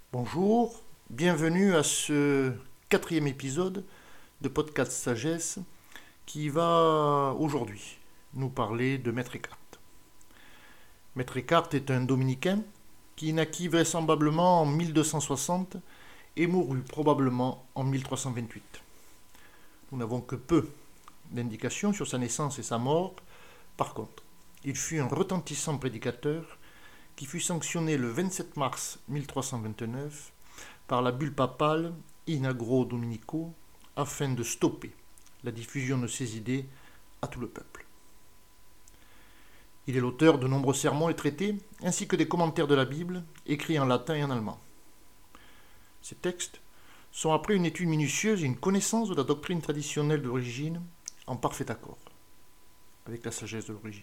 Bonjour, bienvenue à ce 4e épisode de Podcast Sagesse qui va aujourd'hui nous parler de Maître Eckhart. Maître Eckhart est un dominicain qui naquit vraisemblablement en 1260 et mourut probablement en 1328. Nous n'avons que peu d'indications sur sa naissance et sa mort. Par contre, il fut un retentissant prédicateur qui fut sanctionné le 27 mars 1329 par la bulle papale In Agro Dominico afin de stopper la diffusion de ses idées à tout le peuple. Il est l'auteur de nombreux sermons et traités, ainsi que des commentaires de la Bible, écrits en latin et en allemand. Ces textes sont après une étude minutieuse et une connaissance de la doctrine traditionnelle de l'origine en parfait accord avec la sagesse de l'origine.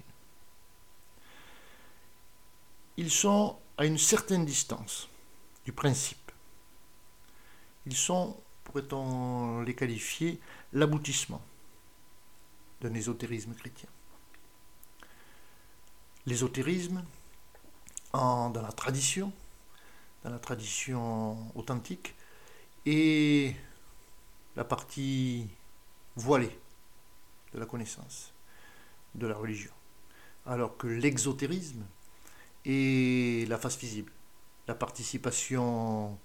Ils sont à une certaine distance du principe. Ils sont, pourrait-on les qualifier, l'aboutissement d'un ésotérisme chrétien. L'ésotérisme, dans la tradition authentique, est la partie voilée de la connaissance, de la religion. Alors que l'exotérisme est la face visible, la participation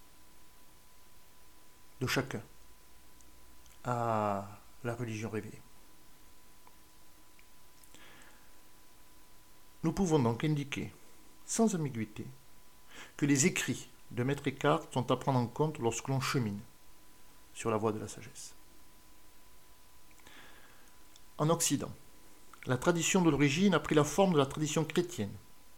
de chacun à la religion révélée. Nous pouvons donc indiquer, sans ambiguïté, que les écrits de Maître Eckhart sont à prendre en compte lorsque l'on chemine sur la voie de la sagesse. En Occident, la tradition de l'origine a pris la forme de la tradition chrétienne,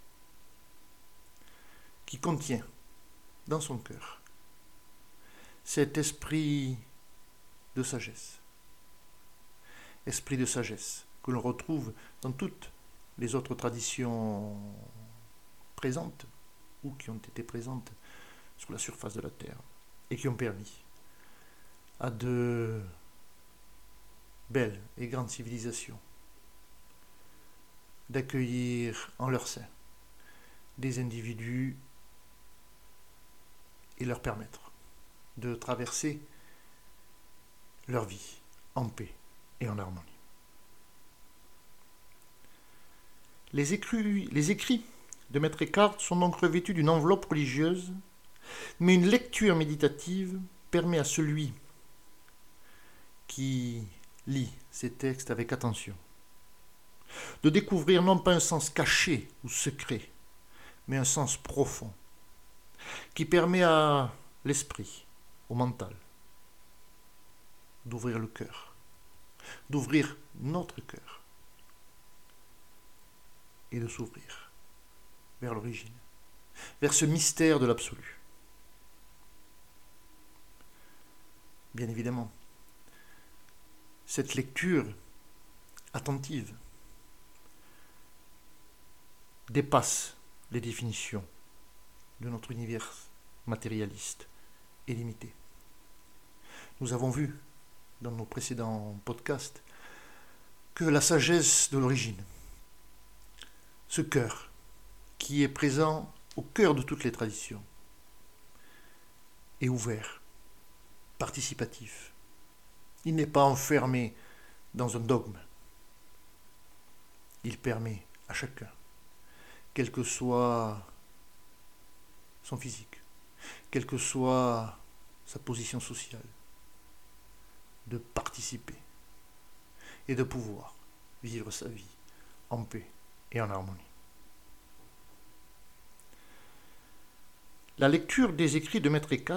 qui contient dans son cœur cet esprit de sagesse. Esprit de sagesse que l'on retrouve dans toutes les autres traditions présentes ou qui ont été présentes sur la surface de la Terre et qui ont permis à de belles et grandes civilisations d'accueillir en leur sein des individus et leur permettre de traverser leur vie en paix et en harmonie. Les écrits de Maître Eckhart sont donc revêtus d'une enveloppe religieuse, mais une lecture méditative permet à celui qui lit ces textes avec attention de découvrir non pas un sens caché ou secret, mais un sens profond, qui permet à l'esprit, au mental, d'ouvrir le cœur, d'ouvrir notre cœur, et de s'ouvrir vers l'origine, vers ce mystère de l'absolu. Bien évidemment, cette lecture attentive dépasse les définitions de notre univers matérialiste et limité. Nous avons vu dans nos précédents podcasts que la sagesse de l'origine, ce cœur qui est présent au cœur de toutes les traditions, est ouvert, participatif. Il n'est pas enfermé dans un dogme. Il permet à chacun, quel que soit son physique, quelle que soit sa position sociale, de participer et de pouvoir vivre sa vie en paix et en harmonie. La lecture des écrits de Maître Eckhart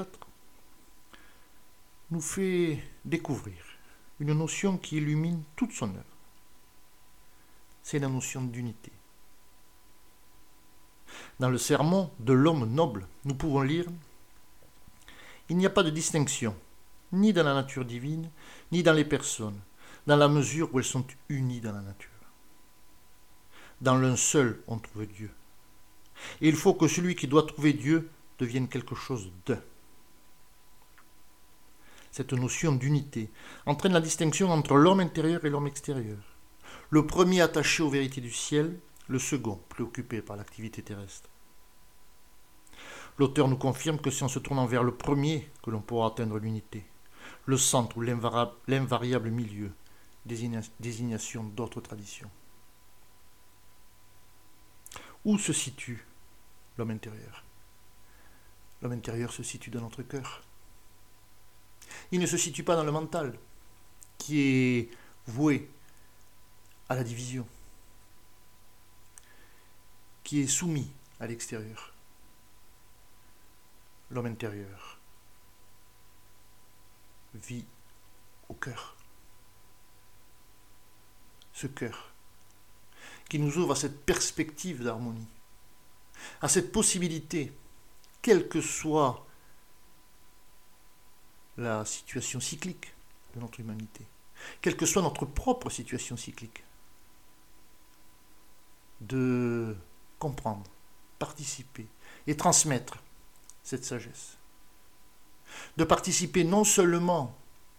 nous fait découvrir une notion qui illumine toute son œuvre. C'est la notion d'unité. Dans le sermon de l'homme noble, nous pouvons lire « Il n'y a pas de distinction, ni dans la nature divine, ni dans les personnes, dans la mesure où elles sont unies dans la nature. Dans l'un seul, on trouve Dieu. Et il faut que celui qui doit trouver Dieu devienne quelque chose d'un. » Cette notion d'unité entraîne la distinction entre l'homme intérieur et l'homme extérieur. Le premier attaché aux vérités du ciel, le second préoccupé par l'activité terrestre. L'auteur nous confirme que c'est en se tournant vers le premier que l'on pourra atteindre l'unité, le centre ou l'invariable milieu, désignation d'autres traditions. Où se situe l'homme intérieur? L'homme intérieur se situe dans notre cœur. Il ne se situe pas dans le mental, qui est voué à la division, qui est soumis à l'extérieur. L'homme intérieur vit au cœur. Ce cœur qui nous ouvre à cette perspective d'harmonie, à cette possibilité, quelle que soit la situation cyclique de notre humanité, quelle que soit notre propre situation cyclique, de comprendre, participer et transmettre cette sagesse. De participer non seulement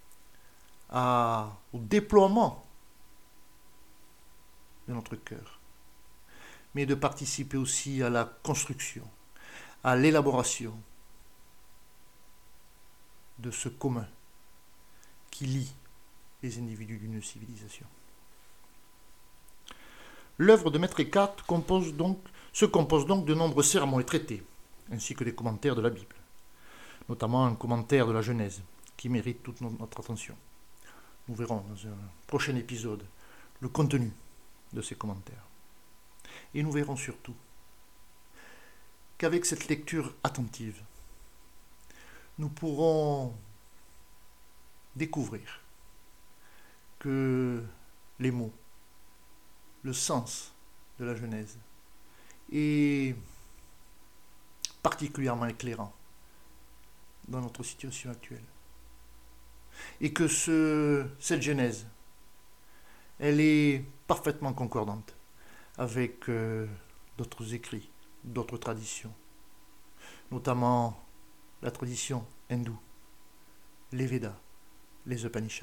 au déploiement de notre cœur, mais de participer aussi à la construction, à l'élaboration de ce commun qui lie les individus d'une civilisation. L'œuvre de Maître Eckhart se compose donc de nombreux sermons et traités, ainsi que des commentaires de la Bible, notamment un commentaire de la Genèse, qui mérite toute notre attention. Nous verrons dans un prochain épisode le contenu de ces commentaires. Et nous verrons surtout qu'avec cette lecture attentive, nous pourrons découvrir que les mots, le sens de la Genèse est particulièrement éclairant dans notre situation actuelle. Et que cette Genèse, elle est parfaitement concordante avec d'autres écrits, d'autres traditions, notamment la tradition hindoue, les Védas, les Upanishads.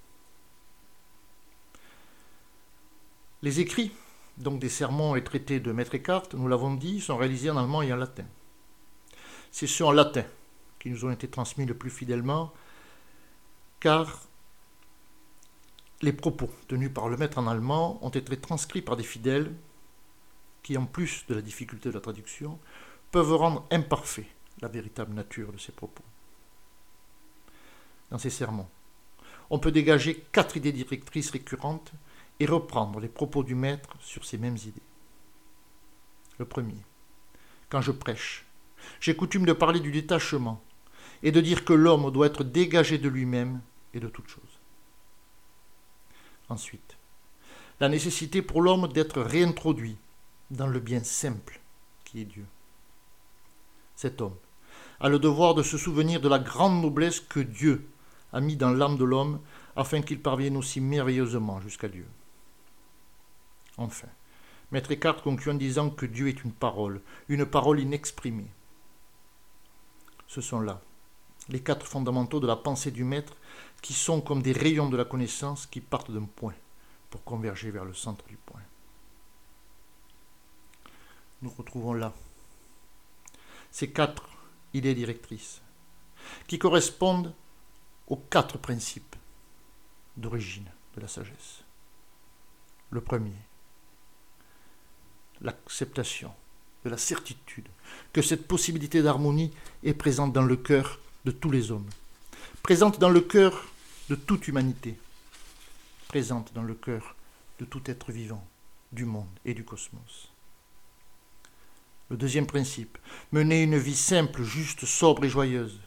Les écrits, donc des sermons et traités de Maître Eckhart, nous l'avons dit, sont réalisés en allemand et en latin. C'est ceux en latin qui nous ont été transmis le plus fidèlement, car les propos tenus par le maître en allemand ont été transcrits par des fidèles qui, en plus de la difficulté de la traduction, peuvent rendre imparfait la véritable nature de ces propos. Dans ces sermons, on peut dégager 4 idées directrices récurrentes et reprendre les propos du maître sur ces mêmes idées. Le premier, quand je prêche, j'ai coutume de parler du détachement et de dire que l'homme doit être dégagé de lui-même et de toute chose. Ensuite, la nécessité pour l'homme d'être réintroduit dans le bien simple qui est Dieu. Cet homme a le devoir de se souvenir de la grande noblesse que Dieu a mis dans l'âme de l'homme afin qu'il parvienne aussi merveilleusement jusqu'à Dieu. Enfin, Maître Eckhart conclut en disant que Dieu est une parole inexprimée. Ce sont là les 4 fondamentaux de la pensée du Maître qui sont comme des rayons de la connaissance qui partent d'un point pour converger vers le centre du point. Nous retrouvons là ces 4 idées directrices qui correspondent aux 4 principes d'origine de la sagesse. Le premier, l'acceptation de la certitude que cette possibilité d'harmonie est présente dans le cœur de tous les hommes, présente dans le cœur de toute humanité, présente dans le cœur de tout être vivant, du monde et du cosmos. Le deuxième principe, mener une vie simple, juste, sobre et joyeuse.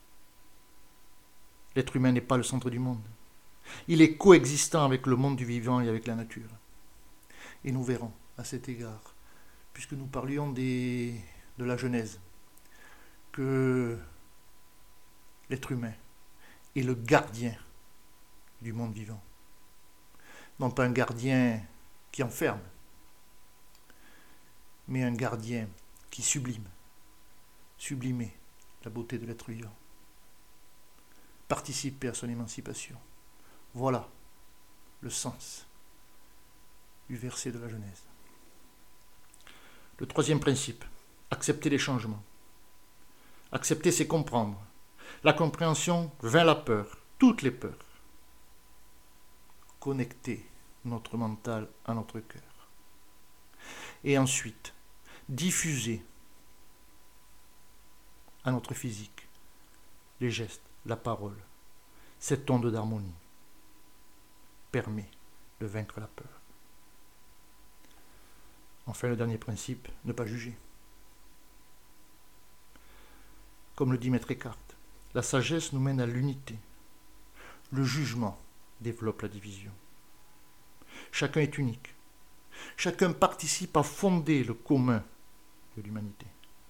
L'être humain n'est pas le centre du monde. Il est coexistant avec le monde du vivant et avec la nature. Et nous verrons à cet égard, puisque nous parlions de la Genèse, que l'être humain est le gardien du monde vivant. Non pas un gardien qui enferme, mais un gardien qui sublimer la beauté de l'être vivant, participer à son émancipation. Voilà le sens du verset de la Genèse. Le troisième principe, accepter les changements. Accepter, c'est comprendre. La compréhension vint la peur, toutes les peurs. Connecter notre mental à notre cœur. Et ensuite, diffuser à notre physique les gestes, la parole, cette onde d'harmonie permet de vaincre la peur. Enfin, le dernier principe, ne pas juger. Comme le dit Maître Eckhart, la sagesse nous mène à l'unité. Le jugement développe la division. Chacun est unique. Chacun participe à fonder le commun de l'humanité.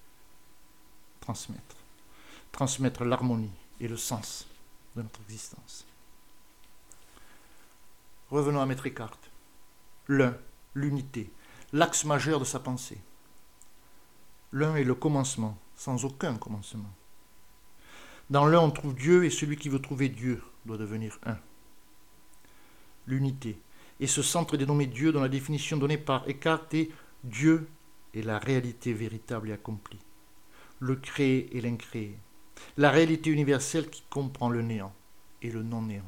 Transmettre l'harmonie et le sens de notre existence. Revenons à Maître Eckhart. L'un, l'unité, l'axe majeur de sa pensée. L'un est le commencement, sans aucun commencement. Dans l'un, on trouve Dieu et celui qui veut trouver Dieu doit devenir un. L'unité est ce centre dénommé Dieu dont la définition donnée par Eckhart est Dieu est la réalité véritable et accomplie, le créé et l'incréé, la réalité universelle qui comprend le néant et le non-néant.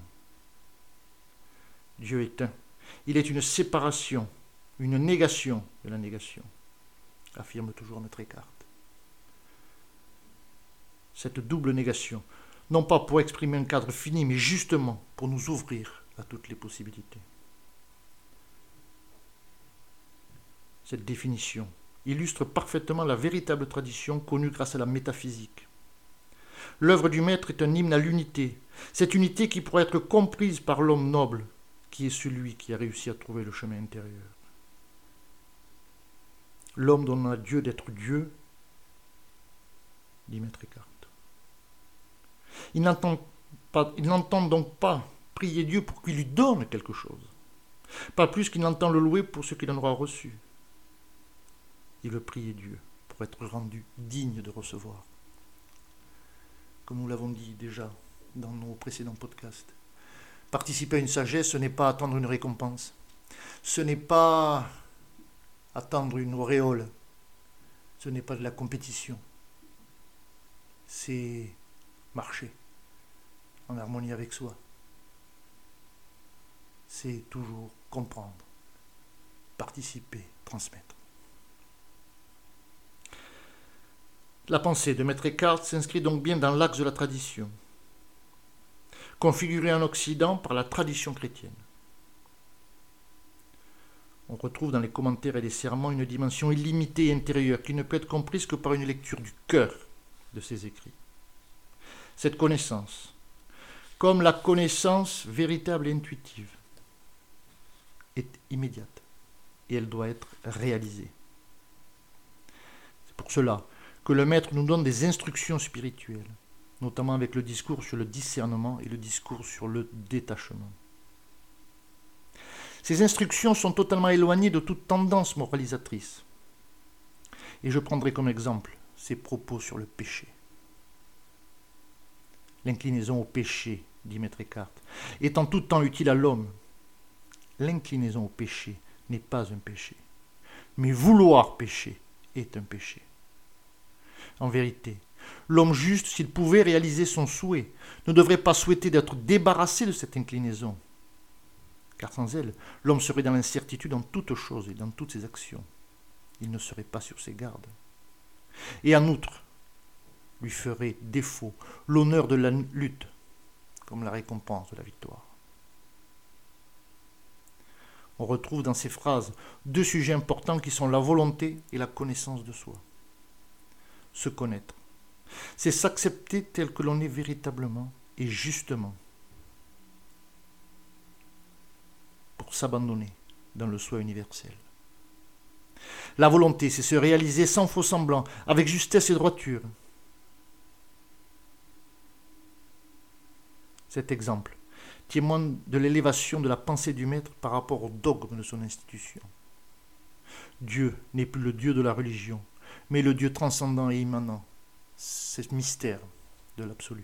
Dieu est un. Il est une séparation, une négation de la négation, affirme toujours Maître Eckhart. Cette double négation, non pas pour exprimer un cadre fini, mais justement pour nous ouvrir à toutes les possibilités. Cette définition illustre parfaitement la véritable tradition connue grâce à la métaphysique. L'œuvre du Maître est un hymne à l'unité, cette unité qui pourrait être comprise par l'homme noble, qui est celui qui a réussi à trouver le chemin intérieur. L'homme donne à Dieu d'être Dieu, dit Maître Eckhart. Il n'entend donc pas prier Dieu pour qu'il lui donne quelque chose, pas plus qu'il n'entend le louer pour ce qu'il en aura reçu. Il veut prier Dieu pour être rendu digne de recevoir. Comme nous l'avons dit déjà dans nos précédents podcasts, participer à une sagesse, ce n'est pas attendre une récompense, ce n'est pas attendre une auréole, ce n'est pas de la compétition, c'est marcher en harmonie avec soi. C'est toujours comprendre, participer, transmettre. La pensée de Maître Eckhart s'inscrit donc bien dans l'axe de la tradition, configurée en Occident par la tradition chrétienne. On retrouve dans les commentaires et les sermons une dimension illimitée et intérieure qui ne peut être comprise que par une lecture du cœur de ses écrits. Cette connaissance, comme la connaissance véritable et intuitive, est immédiate et elle doit être réalisée. C'est pour cela que le Maître nous donne des instructions spirituelles, notamment avec le discours sur le discernement et le discours sur le détachement. Ces instructions sont totalement éloignées de toute tendance moralisatrice. Et je prendrai comme exemple ses propos sur le péché. L'inclinaison au péché, dit Maître Eckhart, est en tout temps utile à l'homme. L'inclinaison au péché n'est pas un péché, mais vouloir pécher est un péché. En vérité, l'homme juste, s'il pouvait réaliser son souhait, ne devrait pas souhaiter d'être débarrassé de cette inclinaison. Car sans elle, l'homme serait dans l'incertitude en toutes choses et dans toutes ses actions. Il ne serait pas sur ses gardes. Et en outre, lui ferait défaut l'honneur de la lutte, comme la récompense de la victoire. On retrouve dans ces phrases deux sujets importants qui sont la volonté et la connaissance de soi. Se connaître, c'est s'accepter tel que l'on est véritablement et justement, pour s'abandonner dans le soi universel. La volonté, c'est se réaliser sans faux semblant, avec justesse et droiture. Cet exemple témoigne de l'élévation de la pensée du Maître par rapport au dogme de son institution. Dieu n'est plus le Dieu de la religion, mais le Dieu transcendant et immanent, c'est ce mystère de l'absolu.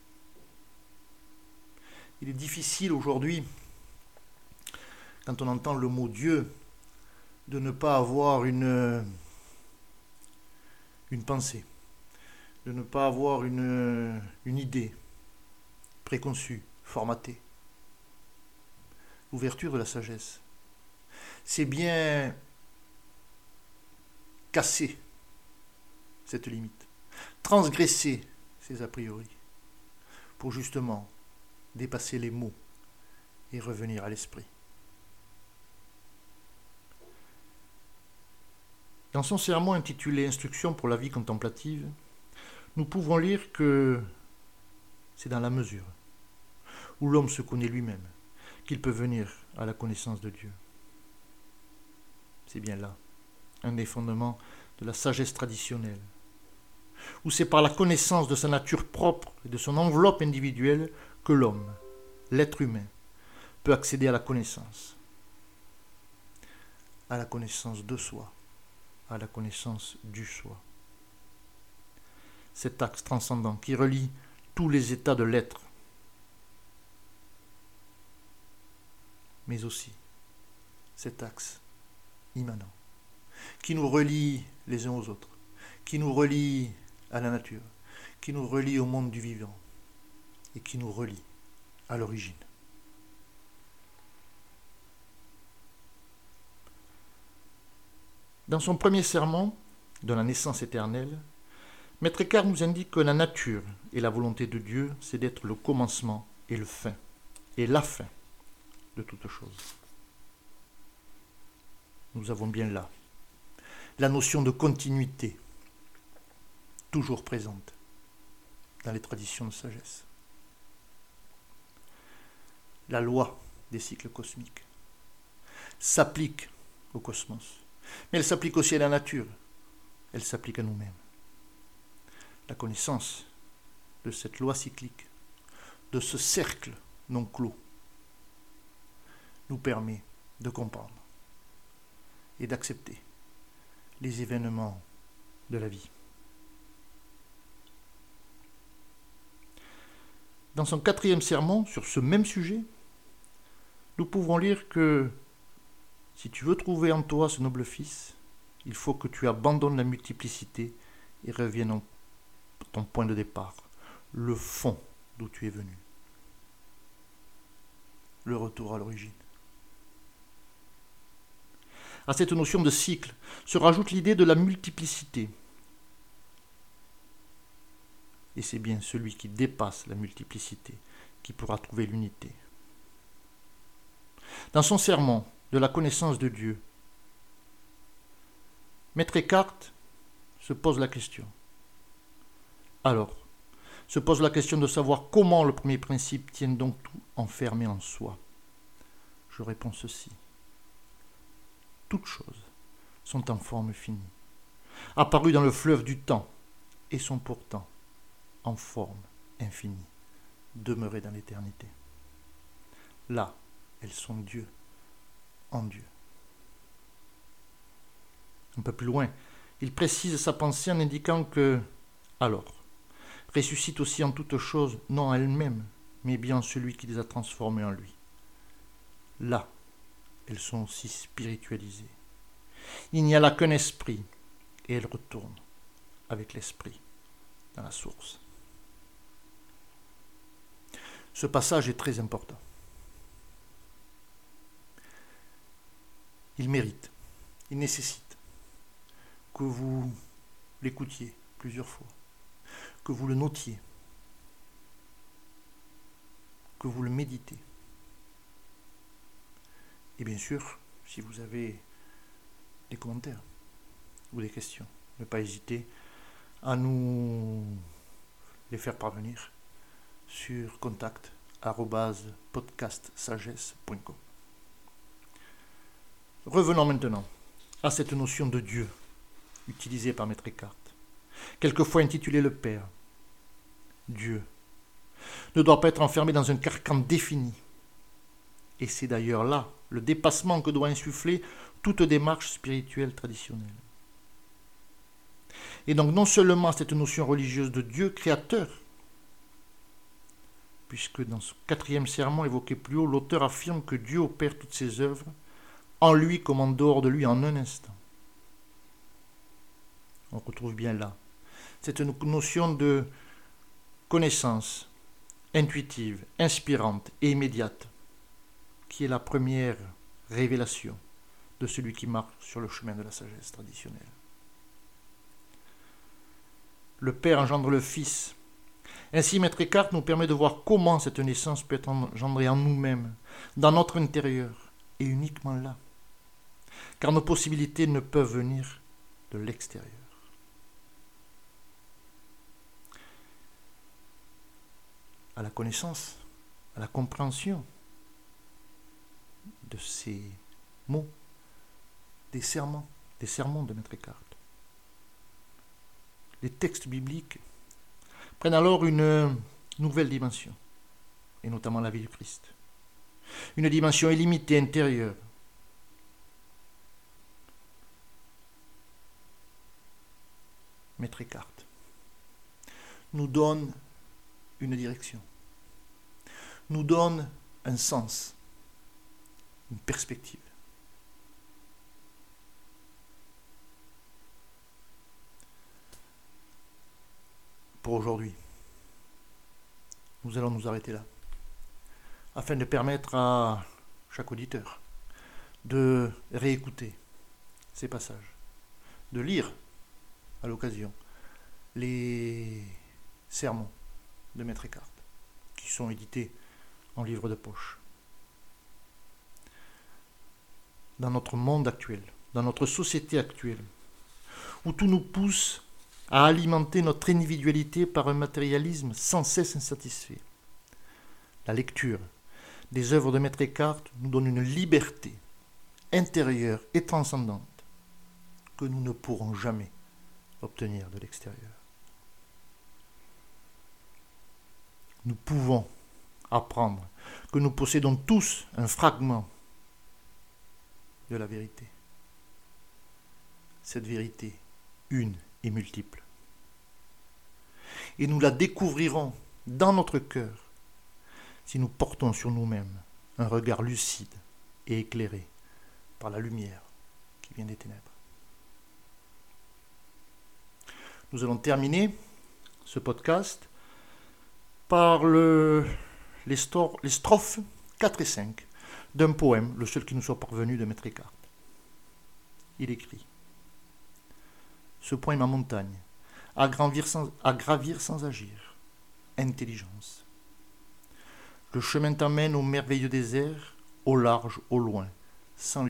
Il est difficile aujourd'hui, quand on entend le mot Dieu, de ne pas avoir une pensée, de ne pas avoir une idée préconçue, formatée. L'ouverture de la sagesse, c'est bien casser cette limite, transgresser ces a priori, pour justement dépasser les mots et revenir à l'esprit. Dans son sermon intitulé Instruction pour la vie contemplative, nous pouvons lire que c'est dans la mesure où l'homme se connaît lui-même qu'il peut venir à la connaissance de Dieu. C'est bien là un des fondements de la sagesse traditionnelle, où c'est par la connaissance de sa nature propre et de son enveloppe individuelle que l'homme, l'être humain, peut accéder à la connaissance de soi, à la connaissance du soi. Cet axe transcendant qui relie tous les états de l'être, mais aussi cet axe immanent, qui nous relie les uns aux autres, qui nous relie à la nature, qui nous relie au monde du vivant et qui nous relie à l'origine. Dans son premier sermon de la naissance éternelle, Maître Eckhart nous indique que la nature et la volonté de Dieu, c'est d'être le commencement et le fin, et la fin de toute chose. Nous avons bien là la notion de continuité, toujours présente dans les traditions de sagesse. La loi des cycles cosmiques s'applique au cosmos, mais elle s'applique aussi à la nature, elle s'applique à nous-mêmes. La connaissance de cette loi cyclique, de ce cercle non clos, nous permet de comprendre et d'accepter les événements de la vie. Dans son 4e sermon sur ce même sujet, nous pouvons lire que si tu veux trouver en toi ce noble fils, il faut que tu abandonnes la multiplicité et reviennes à ton point de départ, le fond d'où tu es venu. Le retour à l'origine. À cette notion de cycle se rajoute l'idée de la multiplicité. Et c'est bien celui qui dépasse la multiplicité qui pourra trouver l'unité. Dans son sermon de la connaissance de Dieu, Maître Eckhart se pose la question. Alors, se pose la question de savoir comment le premier principe tient donc tout enfermé en soi. Je réponds ceci. Toutes choses sont en forme finie, apparues dans le fleuve du temps, et sont pourtant en forme infinie, demeurées dans l'éternité. Là, elles sont Dieu, en Dieu. Un peu plus loin, il précise sa pensée en indiquant que, alors, ressuscite aussi en toutes choses, non en elles-mêmes, mais bien celui qui les a transformées en lui. Là, elles sont aussi spiritualisées. Il n'y a là qu'un esprit, et elles retournent avec l'esprit dans la source. Ce passage est très important. Il mérite, il nécessite que vous l'écoutiez plusieurs fois, que vous le notiez, que vous le méditez. Et bien sûr, si vous avez des commentaires ou des questions, ne pas hésiter à nous les faire parvenir sur contact@podcastsagesse.com. Revenons maintenant à cette notion de Dieu utilisée par Maître Eckhart, quelquefois intitulée le Père. Dieu ne doit pas être enfermé dans un carcan défini. Et c'est d'ailleurs là le dépassement que doit insuffler toute démarche spirituelle traditionnelle. Et donc non seulement cette notion religieuse de Dieu créateur, puisque dans ce 4e sermon évoqué plus haut, l'auteur affirme que Dieu opère toutes ses œuvres, en lui comme en dehors de lui en un instant. On retrouve bien là cette notion de connaissance intuitive, inspirante et immédiate, qui est la première révélation de celui qui marche sur le chemin de la sagesse traditionnelle. Le Père engendre le Fils. Ainsi, Maître Eckhart nous permet de voir comment cette naissance peut être engendrée en nous-mêmes, dans notre intérieur, et uniquement là. Car nos possibilités ne peuvent venir de l'extérieur. À la connaissance, à la compréhension de ces mots, des sermons de Maître Eckhart. Les textes bibliques prennent alors une nouvelle dimension, et notamment la vie du Christ. Une dimension illimitée intérieure. Maître Eckhart nous donne une direction, nous donne un sens, une perspective. Pour aujourd'hui, nous allons nous arrêter là, afin de permettre à chaque auditeur de réécouter ces passages, de lire à l'occasion les sermons de Maître Eckhart, qui sont édités en livre de poche. Dans notre monde actuel, dans notre société actuelle, où tout nous pousse à alimenter notre individualité par un matérialisme sans cesse insatisfait, la lecture des œuvres de Maître Eckhart nous donne une liberté intérieure et transcendante que nous ne pourrons jamais obtenir de l'extérieur. Nous pouvons apprendre que nous possédons tous un fragment de la vérité. Cette vérité, une et multiple. Et nous la découvrirons dans notre cœur si nous portons sur nous-mêmes un regard lucide et éclairé par la lumière qui vient des ténèbres. Nous allons terminer ce podcast par les strophes 4 et 5 d'un poème, le seul qui nous soit parvenu de Maître Eckhart. Il écrit: ce point est ma montagne, à gravir sans agir, intelligence. Le chemin t'amène au merveilleux désert, au large, au loin, sans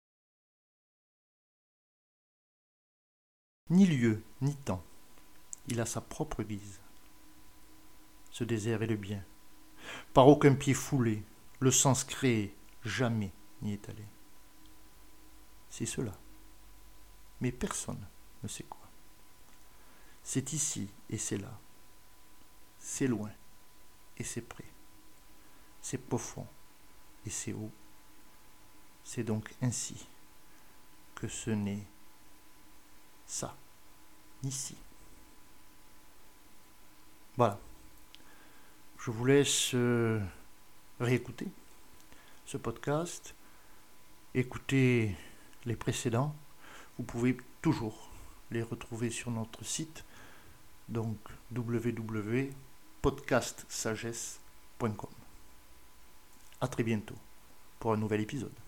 ni lieu, ni temps. Il a sa propre guise. Ce désert est le bien. Par aucun pied foulé, le sens créé, jamais n'y est allé. C'est cela. Mais personne ne sait quoi. C'est ici et c'est là. C'est loin et c'est près. C'est profond et c'est haut. C'est donc ainsi que ce n'est ça, ici. Voilà. Je vous laisse réécouter ce podcast, écouter les précédents. Vous pouvez toujours les retrouver sur notre site, donc www.podcastsagesse.com. À très bientôt pour un nouvel épisode.